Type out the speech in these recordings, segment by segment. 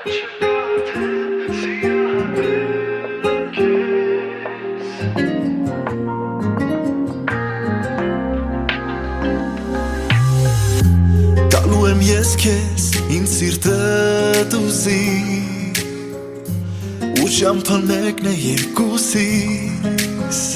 Տալու եմ ես քեզ ինձ սիրտը դուզի ու շամփան մեկն է երկուսիս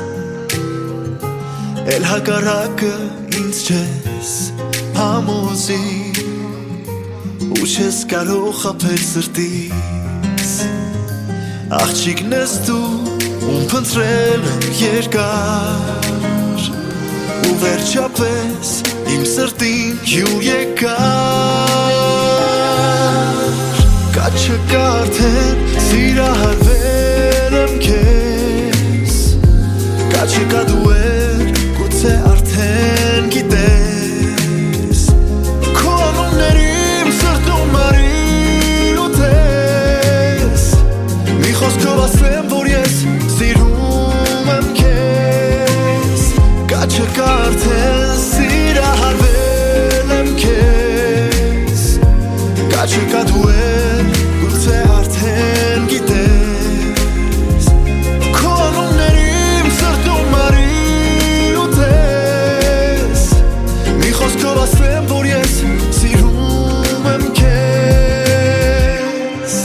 Էլ հակառակը ինձ չես համոզի ու չես կարող խաբել սրտիս Աղջիկն ես դու ում փնտրել եմ երկար ու վերջապես իմ սրտին հյուր եկար Կա չկա արդեն սիրահարվել եմ քեզ Կա չկա դու էր գուցե արդեն գիտես Քո անուններ իմ սրտում արին ու տես Մի խոսքով ասեմ որ ես սիրում եմ քեզ Կա չկա արդեն սիրահարվել եմ քեզ Կա չկա դու էր գուցե արդեն գիտես Քո անուններ իմ սրտում արին ու տես Մի խոսքով ասեմ որ ես սիրում եմ քեզ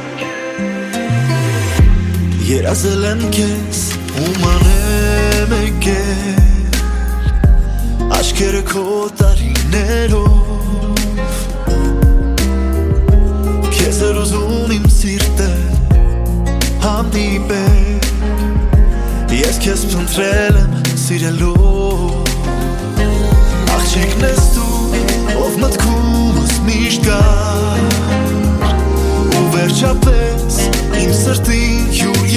Երազել եմ քեզ ում անեմ եկել Աչքերը քո տարիներով Քեզ էր ուզում իմ սիրտը հանդիպել Ես քեզ փնտրել եմ սիրելով Աղջիկն ես դու ով մտքումս միշտ կար Ու վերջապես իմ սրտին հյուր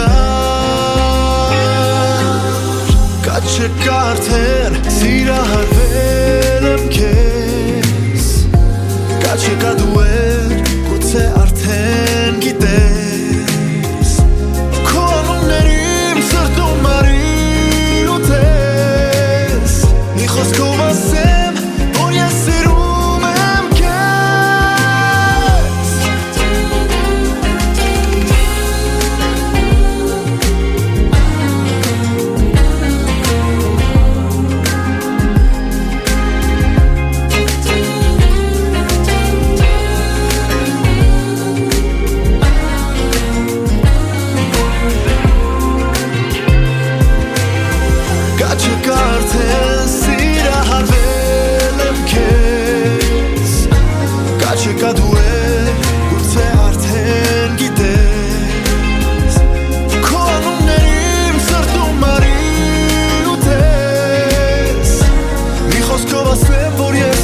եկար Կա չկա արդեն սիրահարվել եմ քեզ Կա չկա դու էր գուցե արդեն գիտես Քո անուններ իմ սրտում արին ու տես Մի խոսքով ասեմ որ ես սիրում եմ քեզ Կա չկա արդեն սիրահարվել եմ քեզ Կա չկա դու էր գուցե արդեն գիտես Քո անուններ իմ սրտում արին ու տես Մի խոսքով ասեմ որ ես